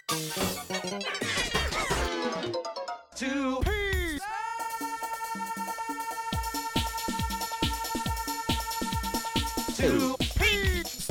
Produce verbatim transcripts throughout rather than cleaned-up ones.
Two Peas! Two Peas!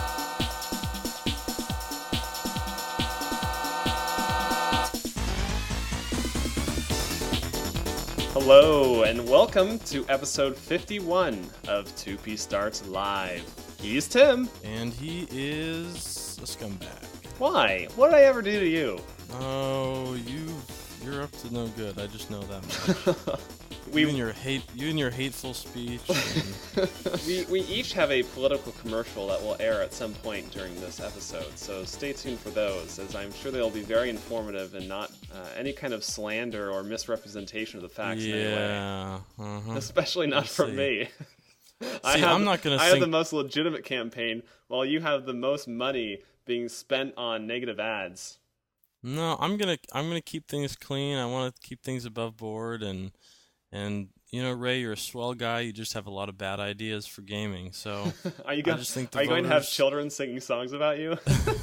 Hello, and welcome to episode fifty-one of Two P Starts Live. He's Tim. And he is a scumbag. Why? What did I ever do to you? Oh, you, you're up to no good. I just know that much. we, you and your hate, you and your hateful speech. And... we we each have a political commercial that will air at some point during this episode, so stay tuned for those, as I'm sure they'll be very informative and not uh, any kind of slander or misrepresentation of the facts yeah, in any way. uh-huh. Especially not Let's from see. me. I See, have, I'm not gonna I sing... have the most legitimate campaign, while you have the most money being spent on negative ads. No, I'm gonna, I'm gonna keep things clean. I want to keep things above board, and, and you know, Ray, you're a swell guy. You just have a lot of bad ideas for gaming. So are you, go- I just think the are you voters... going to have children singing songs about you?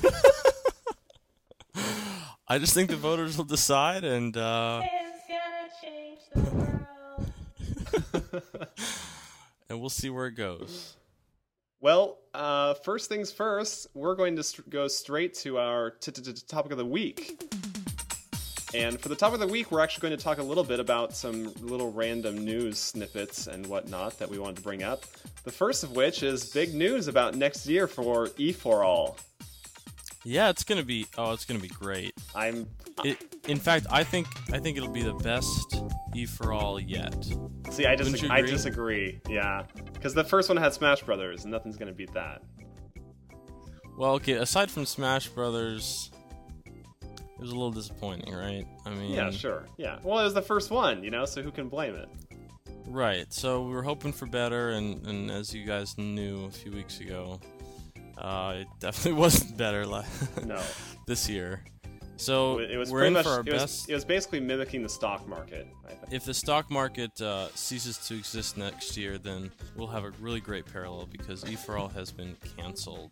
I just think the voters will decide, and uh, It's gonna change the world. and we'll see where it goes. Well, uh, first things first, we're going to st- go straight to our t- t- t- topic of the week. And for the topic of the week, we're actually going to talk a little bit about some little random news snippets and whatnot that we wanted to bring up. The first of which is big news about next year for E four All. Yeah, it's gonna be. Oh, it's gonna be great. I'm. It, in fact, I think I think it'll be the best E for All yet. See, I Wouldn't dis- you I agree? disagree. Yeah, because the first one had Smash Brothers, and nothing's gonna beat that. Well, okay. Aside from Smash Brothers, it was a little disappointing, right? I mean, Yeah, sure. Yeah. Well, it was the first one, you know, so who can blame it? right. So we were hoping for better, and, and as you guys knew a few weeks ago, uh, it definitely wasn't better la- No. this year. So It was we're pretty in much. for our it, was, best. it was basically mimicking the stock market. I think. If the stock market uh, ceases to exist next year, then we'll have a really great parallel because E four All has been canceled.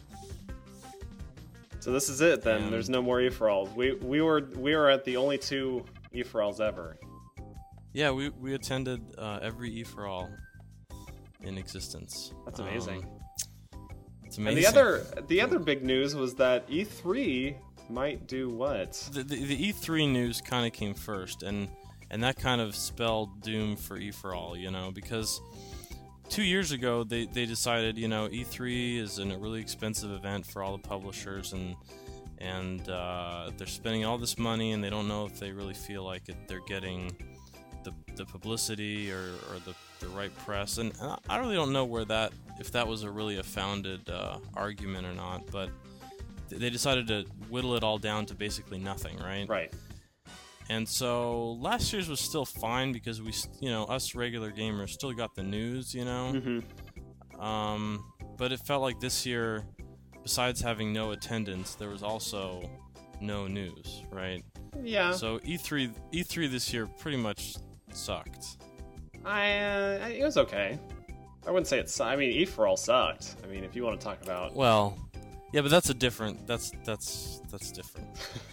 So this is it then. And- There's no more E four Alls. We we were we were at the only two E four Alls ever. Yeah, we we attended uh, every E four All in existence. That's amazing. Um, it's And amazing. the other the other big news was that E three might do what? the, the, the E three news kind of came first, and and that kind of spelled doom for E four All, you know, because two years ago they, they decided, you know, E three is an, a really expensive event for all the publishers, and and uh, they're spending all this money, and they don't know if they really feel like it, they're getting the the publicity or, or the, the right press, and, and I really don't know where that if that was a really a founded uh, argument or not, but they decided to whittle it all down to basically nothing, right? Right. And so last year's was still fine because we, you know, us regular gamers still got the news, you know. Mm-hmm. Um, but it felt like this year, besides having no attendance, there was also no news, right? Yeah. So E three, E three this year pretty much sucked. I uh, it was okay. I wouldn't say it's. I mean, E four All sucked. I mean, if you want to talk about. Well, yeah, but that's a different. That's that's that's different.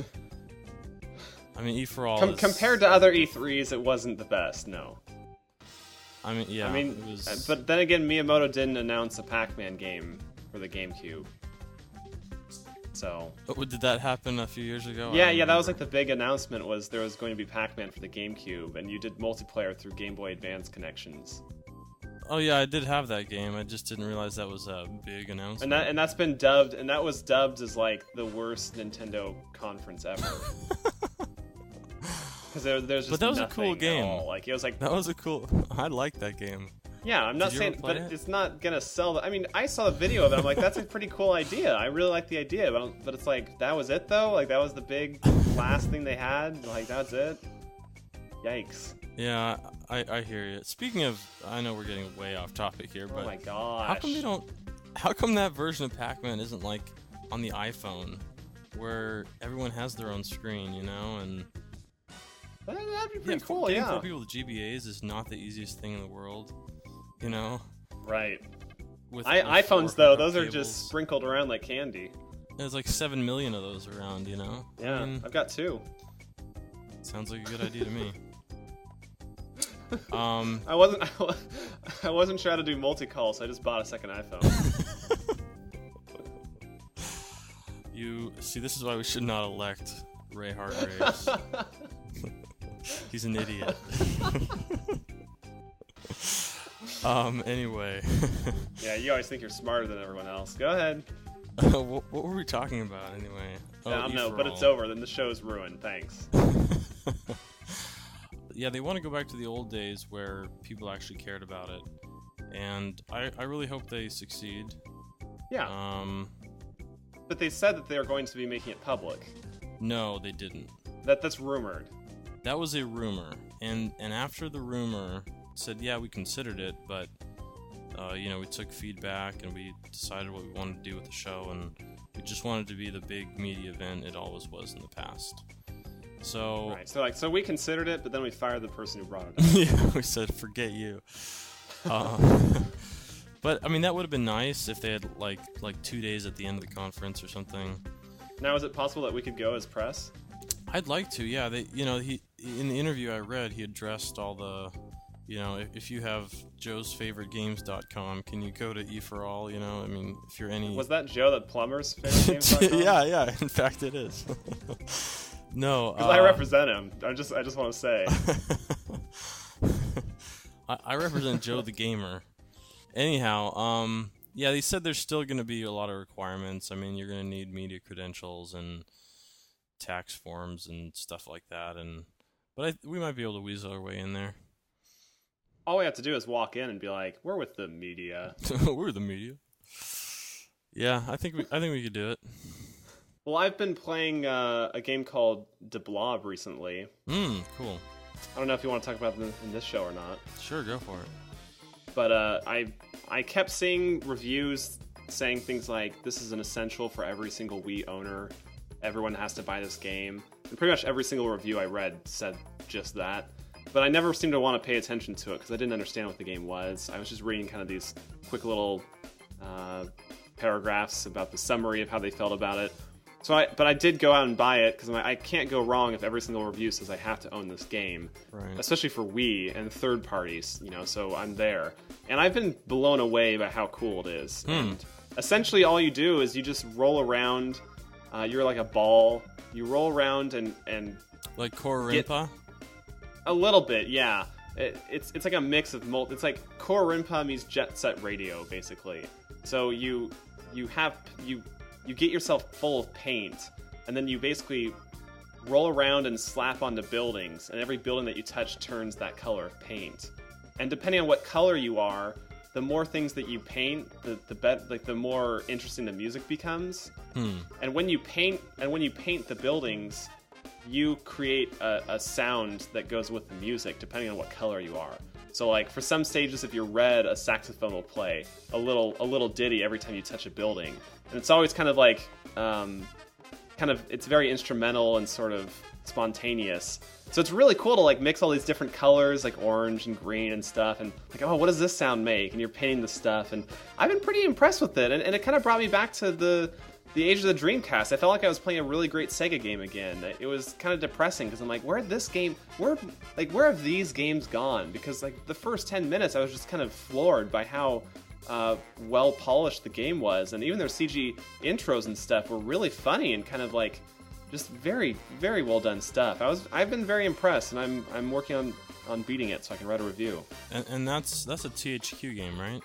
I mean, E four All Com- is, compared to other E threes, it wasn't the best. No. I mean, yeah. I mean, it was, but then again, Miyamoto didn't announce a Pac-Man game for the GameCube. So. oh, did that happen a few years ago? I Yeah, don't yeah, that was like remember. the big announcement was there was going to be Pac-Man for the GameCube, and you did multiplayer through Game Boy Advance connections. Oh yeah, I did have that game. I just didn't realize that was a big announcement. And that and that's been dubbed, and that was dubbed as like the worst Nintendo conference ever. Because there, there's just But that was a nothing cool at game. all. Like it was like, That was a cool. I liked that game. yeah, I'm not Did you saying, ever play but it? it's not gonna sell. The, I mean, I saw the video of it. I'm like, that's a pretty cool idea. I really like the idea, but I'm- but it's like that was it though. Like that was the big last thing they had. Like that's it. Yikes! Yeah, I, I hear you. Speaking of, I know we're getting way off topic here, Oh but my gosh! how come they don't? How come that version of Pac-Man isn't like on the iPhone, where everyone has their own screen, you know? And That, that'd be yeah, pretty for- cool. getting Yeah. four people with G B As is not the easiest thing in the world, you know. Right. With, I, with iPhones four though, those are cables. just sprinkled around like candy. There's like seven million of those around, you know? Yeah, I mean, I've got two. sounds like a good idea to me. Um, I wasn't I wasn't sure how to do multi-call, so I just bought a second iPhone. you see, this is why we should not elect Ray Hargraves. He's an idiot. um. Anyway. Yeah, you always think you're smarter than everyone else. Go ahead. what, what were we talking about anyway? Oh, Yeah, I don't know, but it's over. Then the show's ruined. Thanks. Yeah, they want to go back to the old days where people actually cared about it, and I, I really hope they succeed. Yeah, Um, but they said that they are going to be making it public. no, they didn't. That that's rumored. That was a rumor, and and after the rumor said, yeah, we considered it, but uh, you know, we took feedback and we decided what we wanted to do with the show, and we just wanted to be the big media event it always was in the past. So Right. So like, so we considered it, but then we fired the person who brought it up. yeah, we said forget you. Uh, but I mean, that would have been nice if they had like like two days at the end of the conference or something. Now, is it possible that we could go as press? I'd like to, yeah. They, you know, he in the interview I read, he addressed all the, you know, if, if you have joes favorite games dot com, can you go to E for All? You know, I mean, if you're any. Was that Joe, that plumber's favorite games dot com? yeah, yeah. In fact, it is. No, Because uh, I represent him. I just, I just want to say. I, I represent Joe the Gamer. Anyhow, um, yeah, they said there's still going to be a lot of requirements. I mean, you're going to need media credentials and tax forms and stuff like that. And but I, we might be able to weasel our way in there. All we have to do is walk in and be like, "We're with the media." We're the media. Yeah, I think we, I think we could do it. Well, I've been playing uh, a game called De Blob recently. Hmm, cool. I don't know if you want to talk about it in this show or not. Sure, go for it. But uh, I I kept seeing reviews saying things like, this is an essential for every single Wii owner. Everyone has to buy this game. And pretty much every single review I read said just that. But I never seemed to want to pay attention to it because I didn't understand what the game was. I was just reading kind of these quick little uh, paragraphs about the summary of how they felt about it. So I, but I did go out and buy it because I can't go wrong if every single review says I have to own this game, Right. especially for Wii and third parties. You know, so I'm there, and I've been blown away by how cool it is. Hmm. And essentially, all you do is you just roll around. Uh, you're like a ball. You roll around and and Like Core Get- Rimpa? a little bit, yeah. It, it's it's like a mix of mul- It's like Core Rimpa meets Jet Set Radio, basically. So you you have you. You get yourself full of paint, and then you basically roll around and slap onto buildings, and every building that you touch turns that color of paint. And depending on what color you are, the more things that you paint, the the bet like the more interesting the music becomes. Hmm. And when you paint and when you paint the buildings, you create a, a sound that goes with the music, depending on what color you are. So like for some stages, if you're red, a saxophone will play a little a little ditty every time you touch a building, and it's always kind of like um, kind of it's very instrumental and sort of spontaneous. So it's really cool to like mix all these different colors like orange and green and stuff, and like, oh, what does this sound make? And you're painting the stuff, and I've been pretty impressed with it, and, and it kind of brought me back to the the age of the Dreamcast. I felt like I was playing a really great Sega game again. It was kind of depressing because I'm like, where this game, where like where have these games gone? Because like the first ten minutes, I was just kind of floored by how uh, well polished the game was, and even their C G intros and stuff were really funny and kind of like just very very well done stuff. I was I've been very impressed, and I'm I'm working on on beating it so I can write a review. And, and that's that's a T H Q game, right?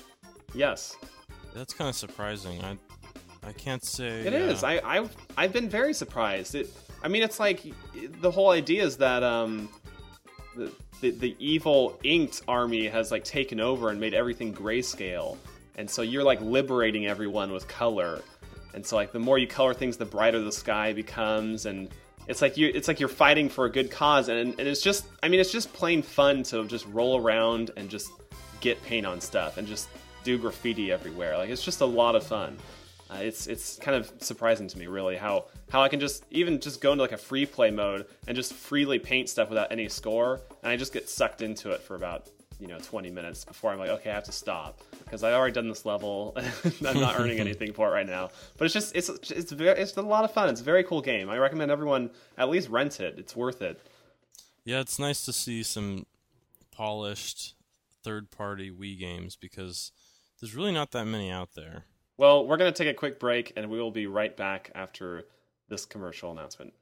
Yes. That's kind of surprising. I I can't say It uh, is. I, I've I've been very surprised. It. I mean, it's like the whole idea is that um, the, the the evil inked army has like taken over and made everything grayscale, and so you're like liberating everyone with color, and so like the more you color things, the brighter the sky becomes, and it's like you it's like you're fighting for a good cause, and and it's just I mean it's just plain fun to just roll around and just get paint on stuff and just do graffiti everywhere. Like it's just a lot of fun. Uh, it's it's kind of surprising to me, really, how how I can just even just go into like a free play mode and just freely paint stuff without any score, and I just get sucked into it for about you know, twenty minutes before I'm like, okay, I have to stop because I already done this level. And I'm not earning anything for it right now. But it's just, it's it's very, it's a lot of fun. It's a very cool game. I recommend everyone at least rent it. It's worth it. Yeah, it's nice to see some polished third-party Wii games because there's really not that many out there. Well, we're going to take a quick break, and we will be right back after this commercial announcement.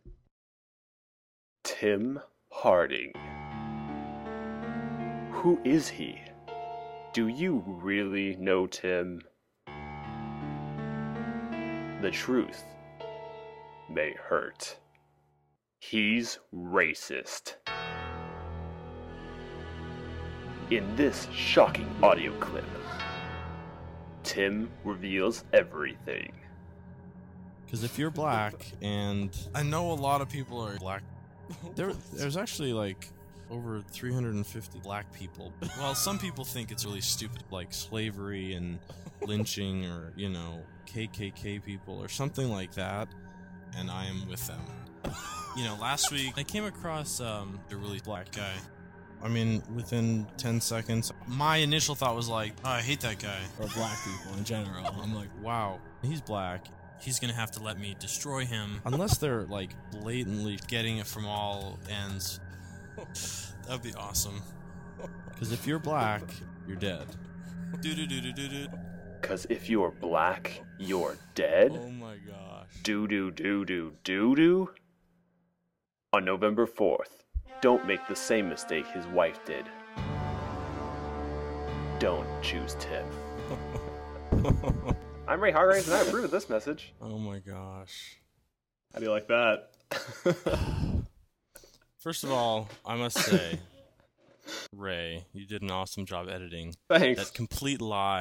Tim Harding. Who is he? Do you really know Tim? The truth may hurt. He's racist. In this shocking audio clip, Tim reveals everything. Because if you're black, and I know a lot of people are black, there, there's actually like over three hundred fifty black people. Well, some people think it's really stupid, like slavery and lynching, or you know, K K K people or something like that, and I am with them. You know, last week I came across um, a really black guy. I mean, within ten seconds, my initial thought was like, oh, I hate that guy. Or black people in general. I'm like, wow, he's black. He's gonna have to let me destroy him. Unless they're, like, blatantly getting it from all ends. That'd be awesome. Because if you're black, you're dead. Do-do-do-do-do-do. Because if you're black, you're dead? Oh my gosh. Do-do-do-do-do-do? On November fourth, don't make the same mistake his wife did. Don't choose Tim. I'm Ray Hargraves, and I approve of this message. Oh my gosh. How do you like that? First of all, I must say, Ray, you did an awesome job editing. Thanks. That complete lie.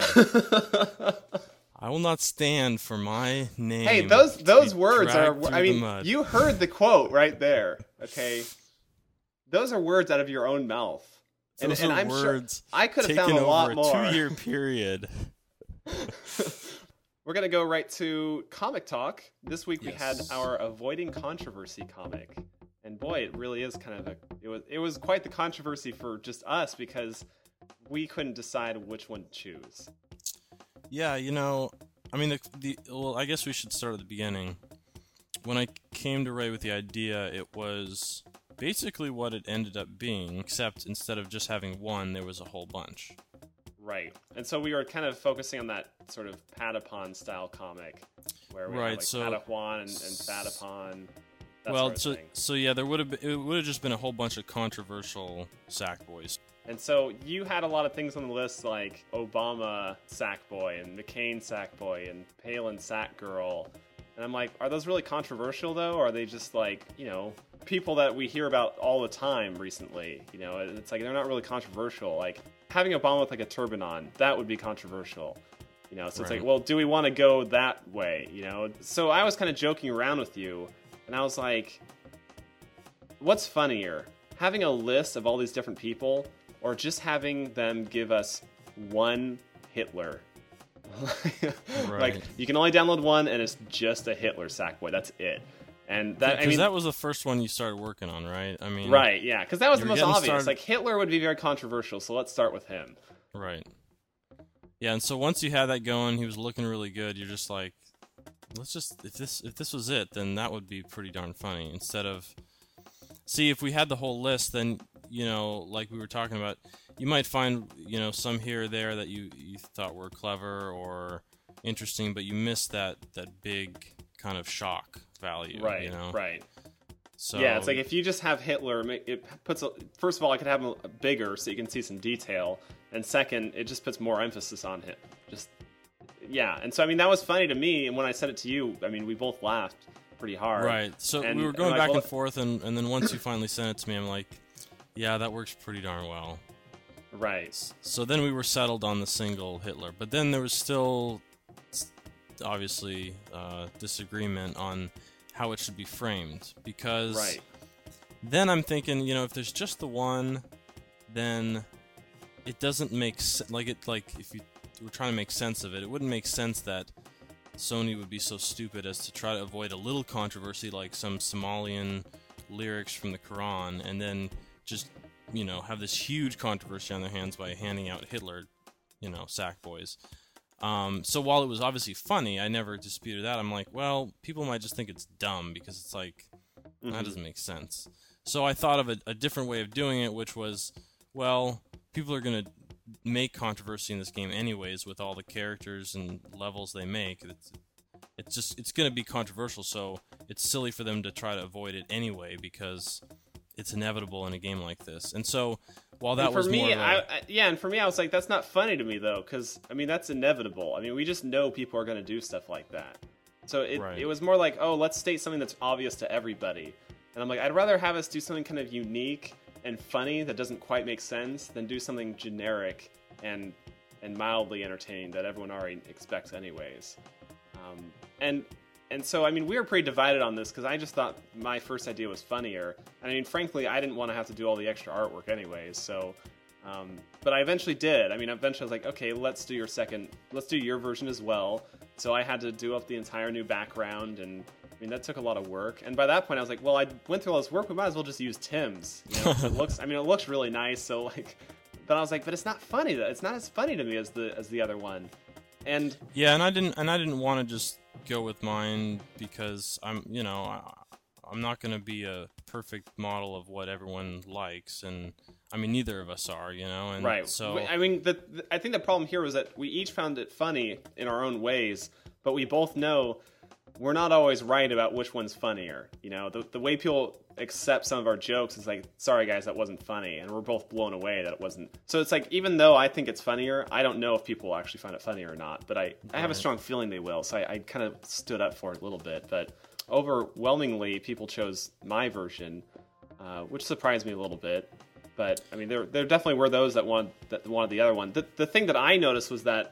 I will not stand for my name. Hey, those those to be words are. dragged I through the mean, mud. you heard the quote right there. Okay, those are words out of your own mouth, and, Those and are I'm words sure I could have taken found a lot over more. a two-year period. We're gonna go right to comic talk. This week we Yes. had our avoiding controversy comic, and boy, it really is kind of a. It was it was quite the controversy for just us because we couldn't decide which one to choose. Yeah, you know, I mean, the, the well, I guess we should start at the beginning. When I came to Ray with the idea, it was basically what it ended up being, except instead of just having one, there was a whole bunch. Right, and so we were kind of focusing on that sort of Patapon style comic, where we Right, had like so- Patajuan and, and Patapon. That well, sort of so thing. so yeah, there would have been, it would have just been a whole bunch of controversial Sackboys. And so you had a lot of things on the list like Obama Sackboy and McCain Sackboy and Palin Sackgirl. And I'm like, are those really controversial though? Or are they just like, you know, people that we hear about all the time recently? You know, it's like they're not really controversial. Like having Obama with like a turban on, that would be controversial. You know, so it's Right. like, well, do we want to go that way? You know, so I was kind of joking around with you, and I was like, what's funnier, having a list of all these different people, or just having them give us one Hitler? Right. Like you can only download one, and it's just a Hitler Sackboy. That's it. And that I Because mean, that was the first one you started working on, right? I mean, right? Yeah, because that was You the were most getting obvious. started- Like Hitler would be very controversial, so let's start with him. Right. Yeah, and so once you had that going, he was looking really good. You're just like, let's just if this if this was it, then that would be pretty darn funny. Instead of, see, if we had the whole list, then you know, like we were talking about, you might find you know some here or there that you you thought were clever or interesting, but you missed that that big kind of shock value. Right. You know. Right. So Yeah, it's like if you just have Hitler, ma- it puts a, first of all, I could have him bigger so you can see some detail, and second, it just puts more emphasis on him. Just yeah, and so I mean that was funny to me, and when I said it to you, I mean we both laughed pretty hard. Right. So And- we were and going like, back well- and forth, and, and then once you finally sent it to me, I'm like, yeah, that works pretty darn well. Right. So then we were settled on the single Hitler, but then there was still s- obviously uh, disagreement on how it should be framed, because Right. then I'm thinking, you know, if there's just the one, then it doesn't make sense. Like it, like if you were trying to make sense of it, it wouldn't make sense that Sony would be so stupid as to try to avoid a little controversy like some Somalian lyrics from the Quran, and then just you know, have this huge controversy on their hands by handing out Hitler, you know, sack boys. Um, so while it was obviously funny, I never disputed that. I'm like, well, people might just think it's dumb because it's like, mm-hmm. that doesn't make sense. So I thought of a, a different way of doing it, which was, well, people are going to make controversy in this game anyways with all the characters and levels they make. It's, it's just, it's going to be controversial, so it's silly for them to try to avoid it anyway because it's inevitable in a game like this. And so while that and for was me, more of a, I, I, yeah, and for me, I was like, that's not funny to me though, because I mean, that's inevitable. I mean, we just know people are going to do stuff like that. So it Right. it was more like, oh, let's state something that's obvious to everybody. And I'm like, I'd rather have us do something kind of unique and funny that doesn't quite make sense than do something generic and and mildly entertaining that everyone already expects anyways. Um, and and so I mean we were pretty divided on this because I just thought my first idea was funnier. I mean, frankly, I didn't want to have to do all the extra artwork anyways. So, um, but I eventually did. I mean, eventually I was like, okay, let's do your second, let's do your version as well. So I had to do up the entire new background and. I mean, that took a lot of work. And by that point, I was like, well, I went through all this work. We might as well just use Tim's. You know? It looks, I mean, it looks really nice. So, like, but I was like, but it's not funny. Though. It's not as funny to me as the as the other one. And yeah, and I didn't, and I didn't want to just go with mine because I'm, you know, I, I'm not going to be a perfect model of what everyone likes, and I mean, neither of us are, you know. And right. So I mean, the, the I think the problem here was that we each found it funny in our own ways, but we both know. We're not always right about which one's funnier. You know, the the way people accept some of our jokes is like, sorry guys, that wasn't funny. And we're both blown away that it wasn't. So it's like, even though I think it's funnier, I don't know if people will actually find it funny or not. But I, I have a strong feeling they will. So I, I kind of stood up for it a little bit. But overwhelmingly, people chose my version, uh, which surprised me a little bit. But I mean, there there definitely were those that wanted, that wanted the other one. The, the thing that I noticed was that...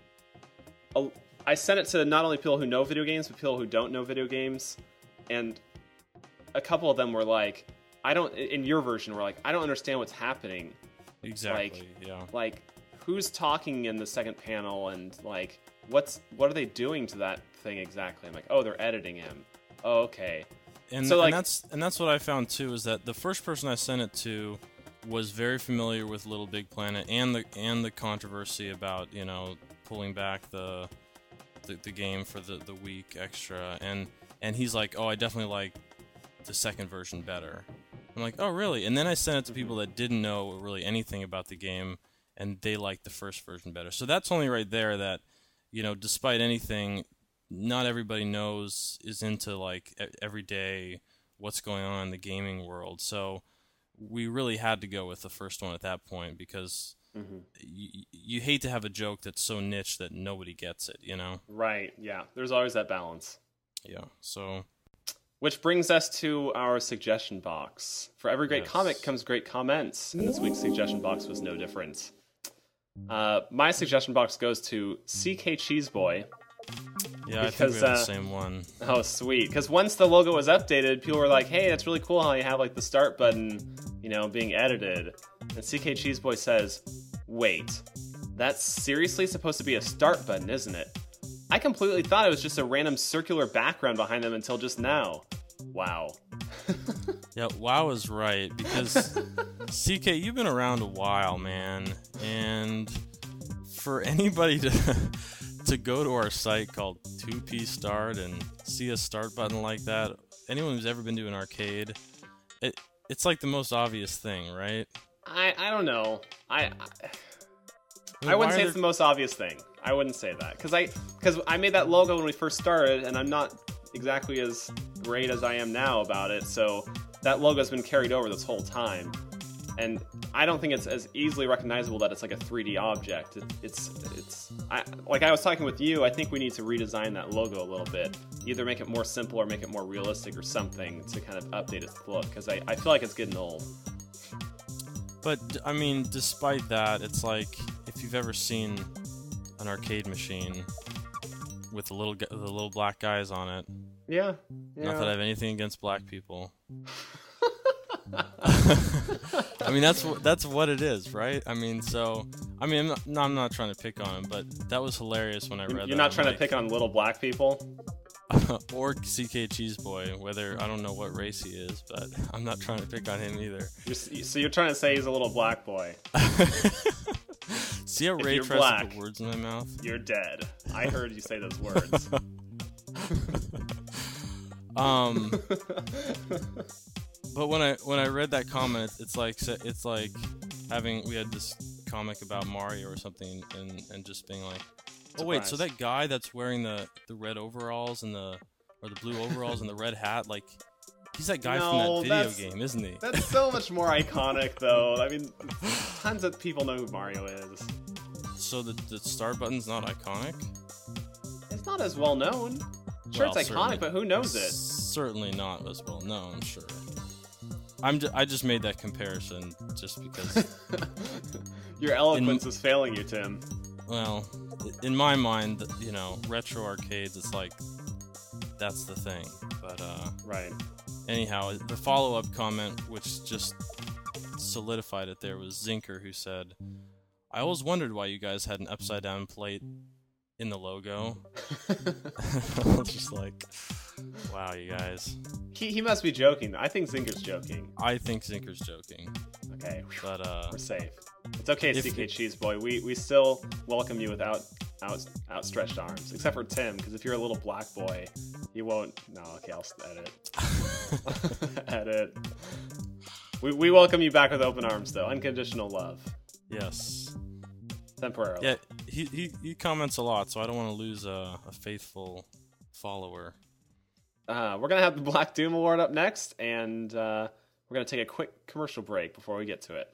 A, I sent it to not only people who know video games, but people who don't know video games, and a couple of them were like, "I don't." In your version, were like, "I don't understand what's happening." Exactly. Like, yeah. Like, who's talking in the second panel, and like, what's what are they doing to that thing exactly? I'm like, "Oh, they're editing him." Oh, okay. And, so, like, and that's and that's what I found too, is that the first person I sent it to was very familiar with Little Big Planet and the and the controversy about, you know, pulling back the. The, the game for the, the week extra, and and he's like, oh, I definitely like the second version better. I'm like, oh, really? And then I sent it to people that didn't know really anything about the game, and they liked the first version better. So that's only right there that, you know, despite anything, not everybody knows, is into like every day what's going on in the gaming world. So we really had to go with the first one at that point because mm-hmm. you, you hate to have a joke that's so niche that nobody gets it, you know? Right, yeah. There's always that balance. Yeah, so... Which brings us to our suggestion box. For every great yes. comic comes great comments, and this week's suggestion box was no different. Uh, my suggestion box goes to C K Cheeseboy. Yeah, because, I think we have uh, the same one. Oh, sweet. Because once the logo was updated, people were like, hey, that's really cool how you have like the start button, you know, being edited. And C K Cheeseboy says, wait, that's seriously supposed to be a start button, isn't it? I completely thought it was just a random circular background behind them until just now. Wow. Yeah, wow is right, because C K, you've been around a while, man, and for anybody to to go to our site called two P Start and see a start button like that, anyone who's ever been to an arcade, it it's like the most obvious thing, right? I, I don't know. I I, I, mean, I wouldn't say there... it's the most obvious thing. I wouldn't say that because I because I made that logo when we first started, and I'm not exactly as great as I am now about it. So that logo's been carried over this whole time, and I don't think it's as easily recognizable that it's like a three D object. It, it's it's I, like I was talking with you. I think we need to redesign that logo a little bit, either make it more simple or make it more realistic or something to kind of update its look because I, I feel like it's getting old. But I mean, despite that, it's like if you've ever seen an arcade machine with the little the little black guys on it. Yeah. yeah. Not that I have anything against black people. I mean, that's what that's what it is, right? I mean, so I mean, I'm not, no, I'm not trying to pick on him, but that was hilarious when I read You're that. not I'm trying like, to pick on little black people? or C K Cheeseboy, whether I don't know what race he is, but I'm not trying to pick on him either. You're, so you're trying to say he's a little black boy. See how Ray you're tries black, to put words in my mouth? You're dead. I heard you say those words. um, but when I when I read that comment, it's like it's like having we had this comic about Mario or something, and and just being like, oh wait, so that guy that's wearing the the red overalls and the or the blue overalls and the red hat, like. He's that guy no, from that video game, isn't he? That's so much more iconic, though. I mean, tons of people know who Mario is. So the, the start button's not iconic? It's not as well known. Sure, Well, it's iconic, but who knows it? Certainly not as well known, sure. I'm ju- I just made that comparison just because... Your eloquence in, is failing you, Tim. Well, in my mind, you know, retro arcades, it's like, that's the thing. But, uh... Right. Anyhow, the follow-up comment, which just solidified it there, was Zinker, who said, I always wondered why you guys had an upside-down plate in the logo. I was just like, wow, you guys. He he must be joking. I think Zinker's joking. I think Zinker's joking. Okay, but uh, we're safe. It's okay, if, C K Cheeseboy. We we still welcome you without out, outstretched arms, except for Tim, because if you're a little black boy, you won't. No, okay, I'll edit. Edit. We we welcome you back with open arms, though. Unconditional love. Yes. Temporarily. Yeah, he he, he comments a lot, so I don't want to lose a, a faithful follower. Uh, we're gonna have the Black Doom Award up next, and uh, we're gonna take a quick commercial break before we get to it.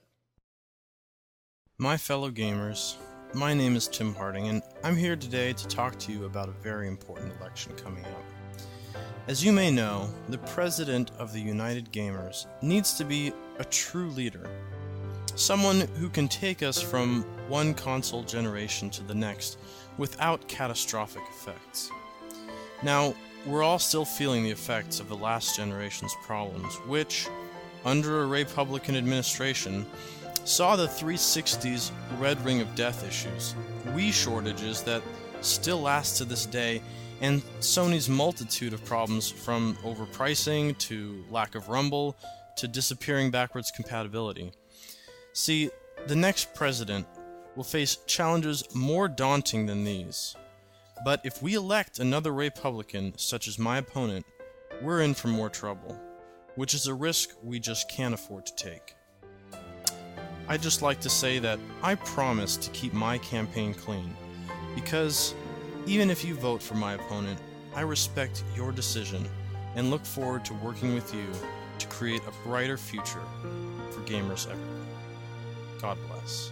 My fellow gamers, my name is Tim Harding, and I'm here today to talk to you about a very important election coming up. As you may know, the President of the United Gamers needs to be a true leader. Someone who can take us from one console generation to the next without catastrophic effects. Now, we're all still feeling the effects of the last generation's problems, which, under a Republican administration, saw the three sixty's red ring of death issues, Wii shortages that still last to this day, and Sony's multitude of problems from overpricing to lack of rumble to disappearing backwards compatibility. See, the next president will face challenges more daunting than these. But if we elect another Republican, such as my opponent, we're in for more trouble, which is a risk we just can't afford to take. I'd just like to say that I promise to keep my campaign clean, because even if you vote for my opponent, I respect your decision and look forward to working with you to create a brighter future for gamers everywhere. God bless.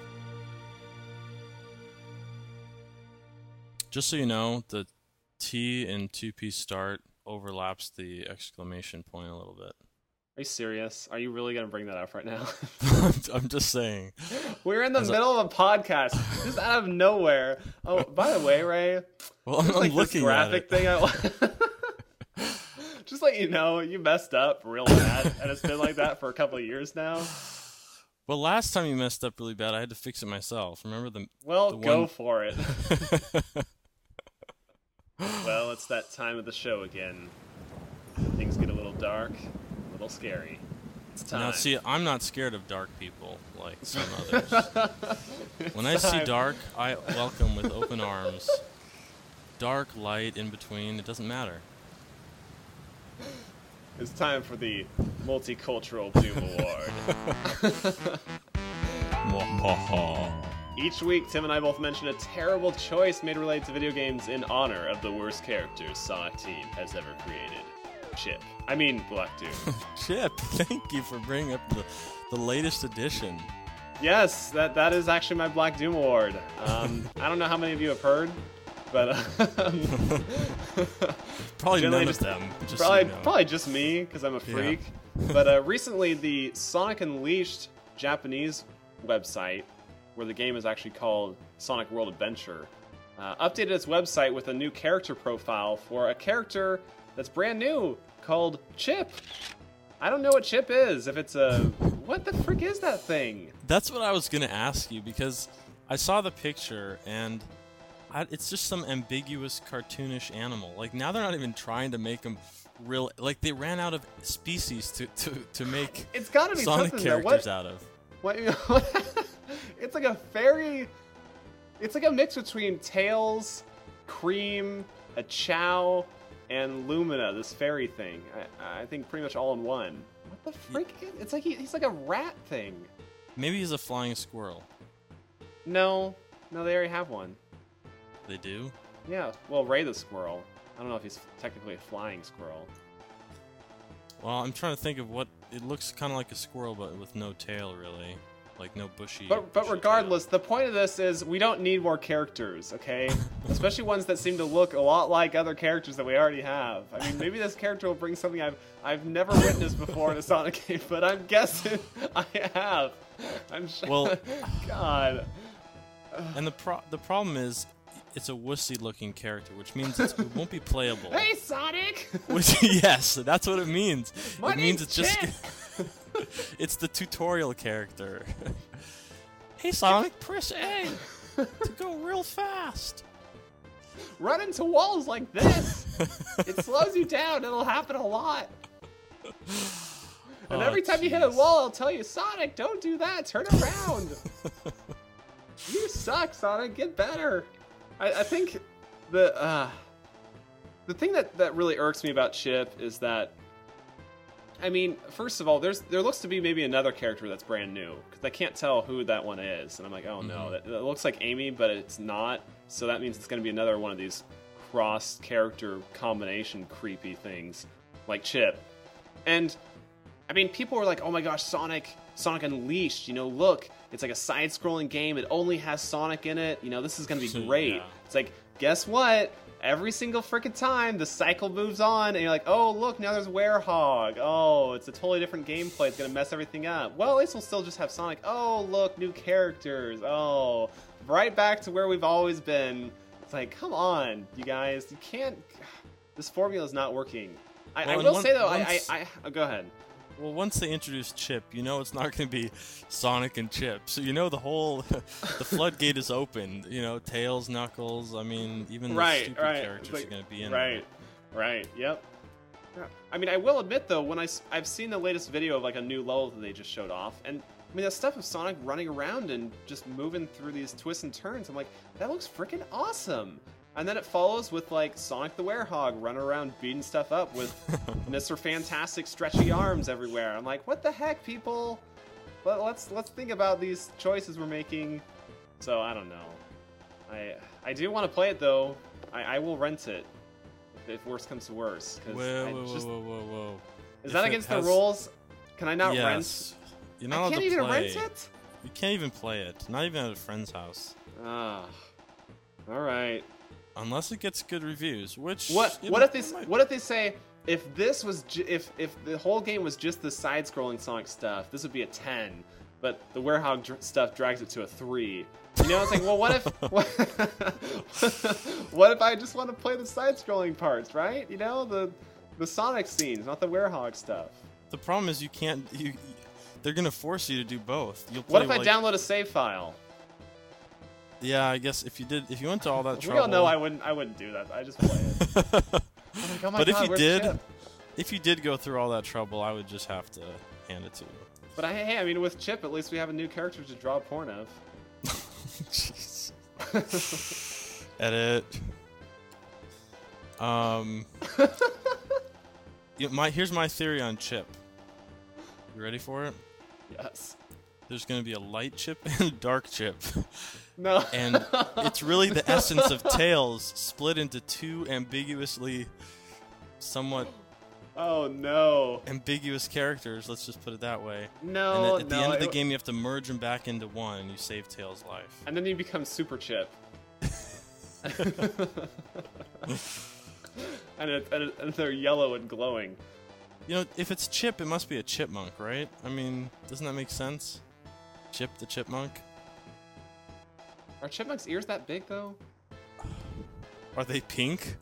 Just so you know, the T in two-piece start overlaps the exclamation point a little bit. Are you serious? Are you really going to bring that up right now? I'm just saying. We're in the As middle a... of a podcast, just out of nowhere. Oh, by the way, Ray. Well, I'm, like I'm looking this graphic at it. thing. I... just let you know, you messed up real bad, and it's been like that for a couple of years now. Well, last time you messed up really bad, I had to fix it myself. Remember the? Well, the go one... for it. Well, it's that time of the show again. Things get a little dark, a little scary. It's time. Now, see, I'm not scared of dark people like some others. When I see dark, I welcome with open arms. Dark, light, in between, it doesn't matter. It's time for the Multicultural Doom Award. Each week, Tim and I both mention a terrible choice made related to video games in honor of the worst characters Sonic Team has ever created. Chip. I mean, Black Doom. Chip, thank you for bringing up the, the latest edition. Yes, that that is actually my Black Doom Award. Um, I don't know how many of you have heard, but uh, probably none just, of them. Just probably, so you know. probably just me because I'm a freak. Yeah. But uh, recently, the Sonic Unleashed Japanese website, where the game is actually called Sonic World Adventure, uh, updated its website with a new character profile for a character that's brand new called Chip. I don't know what Chip is. If it's a... What the frick is that thing? That's what I was going to ask you, because I saw the picture and I, it's just some ambiguous cartoonish animal. Like now they're not even trying to make him real. Like they ran out of species to to, to make It's got to be Sonic something characters that, out of. what, what it's like a fairy. It's like a mix between Tails, Cream, a Chow, and Lumina. This fairy thing. I, I think pretty much all in one. What the freak? Is, it's like he, he's like a rat thing. Maybe he's a flying squirrel. No, no, they already have one. They do? Yeah, well, Ray the squirrel. I don't know if he's technically a flying squirrel. Well, I'm trying to think of what it looks kind of like a squirrel, but with no tail, really, like no bushy. But but bushy regardless, the point of this is we don't need more characters, okay? Especially ones that seem to look a lot like other characters that we already have. I mean, maybe this character will bring something I've I've never witnessed before in a Sonic game, but I'm guessing I have. I'm sure. Well- God. tail. And the pro the problem is, it's a wussy-looking character, which means it's, it won't be playable. Hey, Sonic! Which, yes, that's what it means. My it means name's it's just Chip. it's the tutorial character. Hey Sonic, press A to go real fast. Run into walls like this. It slows you down. It'll happen a lot. And Oh, every time you hit a jeez. wall, I'll tell you, Sonic, don't do that. Turn around. You suck, Sonic. Get better. I, I think the uh, the thing that, that really irks me about Chip is that, I mean, first of all, there's there looks to be maybe another character that's brand new because I can't tell who that one is, and I'm like, oh no, Mhm. that, that looks like Amy, but it's not. So that means it's going to be another one of these cross character combination creepy things like Chip. And I mean, people were like, oh my gosh, Sonic, Sonic Unleashed, you know, look, it's like a side-scrolling game. It only has Sonic in it. You know, this is going to be great. Yeah. It's like, guess what? Every single freaking time, the cycle moves on, and you're like, oh, look, now there's Werehog. Oh, it's a totally different gameplay. It's going to mess everything up. Well, at least we'll still just have Sonic. Oh, look, new characters. Oh, right back to where we've always been. It's like, come on, you guys. You can't... This formula is not working. I, Well, I and will one- say, though, once- I, I, I... Oh, go ahead. Well, once they introduce Chip, you know it's not going to be Sonic and Chip. So you know the whole, the floodgate is open. You know, Tails, Knuckles. I mean, even Right, the stupid right. characters Like, are going to be in Right, right, yep. Yeah. I mean, I will admit though, when I s- I've seen the latest video of like a new level that they just showed off, and I mean that stuff of Sonic running around and just moving through these twists and turns, I'm like, that looks freaking awesome. And then it follows with like Sonic the Werehog running around beating stuff up with Mister Fantastic stretchy arms everywhere. I'm like, what the heck, people? Let, let's let's think about these choices we're making. So I don't know. I I do want to play it though. I, I will rent it if, if worse comes to worse. 'cause Whoa, I whoa, just, whoa, whoa, whoa! Is If that it against has- the rules? Can I not rent? Yes. You're not I allowed can't to even play. rent it. You can't even play it. Not even at a friend's house. Ah, all right. Unless it gets good reviews, which What you what know, if they it s- might- what if they say if this was ju- if if the whole game was just the side-scrolling Sonic stuff, this would be a ten, but the Werehog dr- stuff drags it to a three. You know, it's like, well, what if what, what if I just want to play the side-scrolling parts, right? You know, the the Sonic scenes, not the Werehog stuff. The problem is you can't. You, they're gonna force you to do both. You'll play What if I like, download a save file? Yeah, I guess if you did, if you went to all that We trouble. all know I wouldn't. I wouldn't do that. I just play it. I'm like, oh my But if God, you where's did, Chip? if you did go through all that trouble, I would just have to hand it to you. But I, hey, I mean, with Chip, at least we have a new character to draw porn of. Jeez. Edit. Um. you, my here's my theory on Chip. You ready for it? Yes. There's gonna be a light Chip and a dark Chip, No. and it's really the essence of Tails split into two ambiguously, somewhat Oh no. ambiguous characters. Let's just put it that way. No. And then at the no, end of the it- game, you have to merge them back into one, and you save Tails' life. And then you become Super Chip. and, it, and, it, and they're yellow and glowing. You know, if it's Chip, it must be a chipmunk, right? I mean, doesn't that make sense? Chip the chipmunk? Are chipmunks' ears that big though? Are they pink?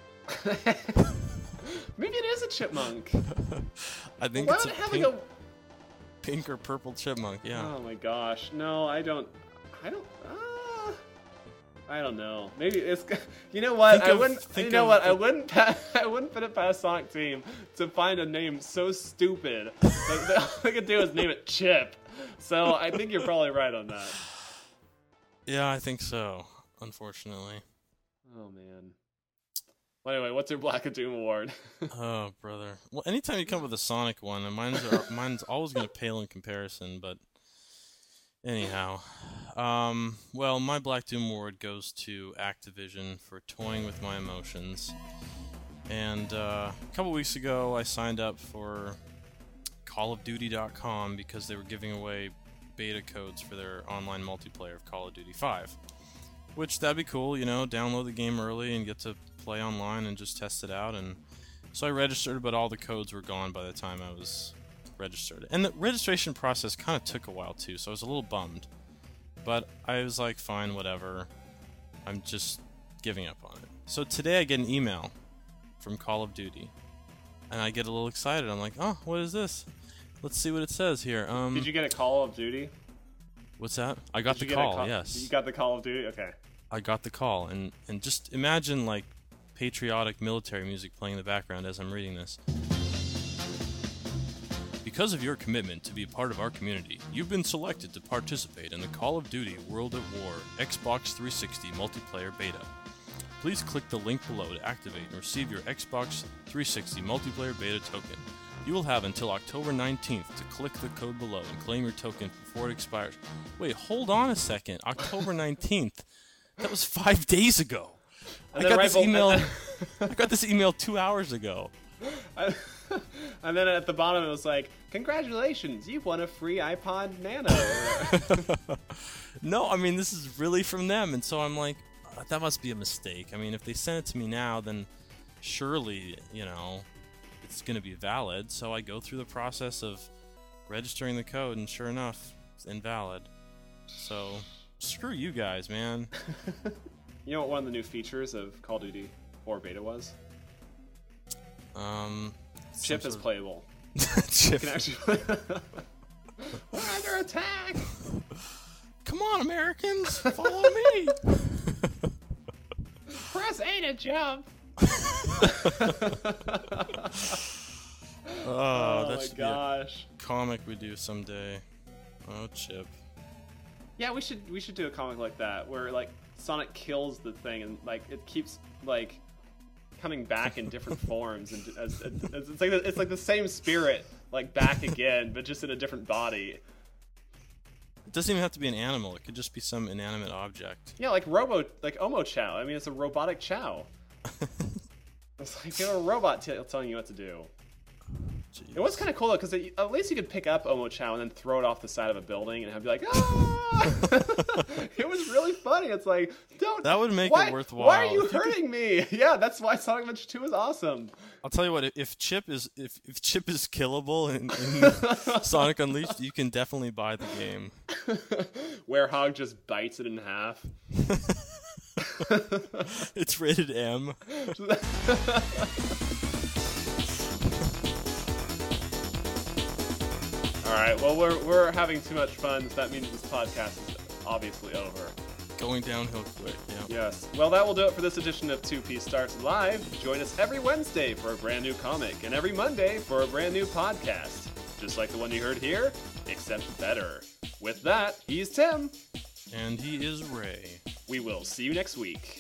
Maybe it is a chipmunk. I think Why it's would a it have pink, like a? pink or purple chipmunk, yeah. Oh my gosh. No, I don't. I don't. Ah. I don't know. Maybe it's. You know what? Think I of- wouldn't. think You know of what? I the- wouldn't. Pa- I wouldn't put it past Sonic Team to find a name so stupid that all they could do is name it Chip. So I think you're probably right on that. Yeah, I think so. Unfortunately. Oh man. Well, anyway, what's your Black of Doom award? Oh, brother. Well, anytime you come up with a Sonic one, and mine's are, mine's always going to pale in comparison. But anyhow, um, well, my Black Doom award goes to Activision for toying with my emotions. And uh, a couple weeks ago, I signed up for Call of Duty dot com because they were giving away beta codes for their online multiplayer of Call of Duty five. Which, that'd be cool, you know, download the game early and get to play online and just test it out. And so I registered, but all the codes were gone by the time I was registered. And the registration process kind of took a while too, so I was a little bummed. But I was like, fine, whatever. I'm just giving up on it. So today I get an email from Call of Duty, and I get a little excited. I'm like, oh, what is this? Let's see what it says here. Um, Did you get a Call of Duty? What's that? I got Did the you get a call, call- yes. You got the Call of Duty? Okay. I got the call, and, and just imagine, like, patriotic military music playing in the background as I'm reading this. Because of your commitment to be a part of our community, you've been selected to participate in the Call of Duty World at War Xbox three sixty multiplayer beta. Please click the link below to activate and receive your Xbox three sixty multiplayer beta token. You will have until October nineteenth to click the code below and claim your token before it expires. Wait, hold on a second. October nineteenth? That was five days ago. I And then got right this bel- email. I got this email two hours ago. I- and then at the bottom it was like, congratulations, you've won a free iPod Nano. No, I mean, this is really from them, and so I'm like, uh, that must be a mistake. I mean, if they send it to me now, then surely, you know, it's going to be valid. So I go through the process of registering the code, and sure enough, it's invalid. So, screw you guys, man. You know what one of the new features of Call of Duty four beta was? Um, Chip some is sort playable. of- Chip. You can actually. We're under attack. Come on, Americans, follow me. Press A to jump. Oh, Oh that my should be a gosh. comic we do someday. Oh, Chip. Yeah, we should we should do a comic like that where like Sonic kills the thing and like it keeps like coming back in different forms and as, as, it's like the, it's like the same spirit like back again but just in a different body. It doesn't even have to be an animal. It could just be some inanimate object. Yeah, like Robo like Omo Chow. I mean, it's a robotic Chow. It's like you know, a robot t- telling you what to do. Jeez. It was kind of cool though, because at least you could pick up Omo Chow and then throw it off the side of a building and have be like, ah! It was really funny. It's like, don't. That would make why, it worthwhile. Why are you If you hurting me? Yeah, that's why Sonic Adventure two is awesome. I'll tell you what. If Chip is if, if Chip is killable in, in Sonic Unleashed, you can definitely buy the game. Werehog just bites it in half. It's rated M. All right. Well, we're we're having too much fun. So that means this podcast is obviously over. Going downhill quick. Yeah. Yes. Well, that will do it for this edition of two P Starts Live. Join us every Wednesday for a brand new comic and every Monday for a brand new podcast. Just like the one you heard here, except better. With that, he's Tim. And he is Ray. We will see you next week.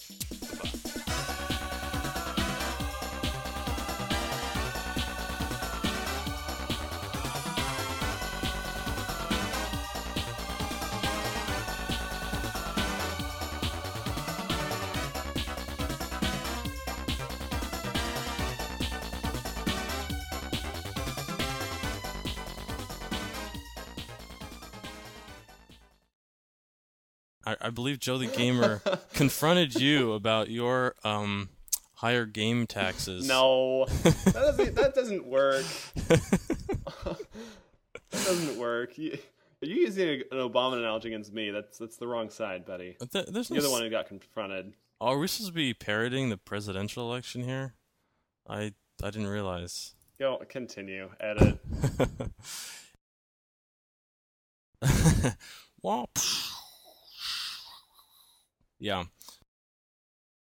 I, I believe Joe the Gamer confronted you about your um higher game taxes. No, that doesn't, that doesn't work. That doesn't work. You, are you using an Obama analogy against me? That's that's the wrong side, buddy. Th- there's no You're the s- one who got confronted. Oh, are we supposed to be parroting the presidential election here? I I didn't realize. Go continue. Edit. Well, Yeah.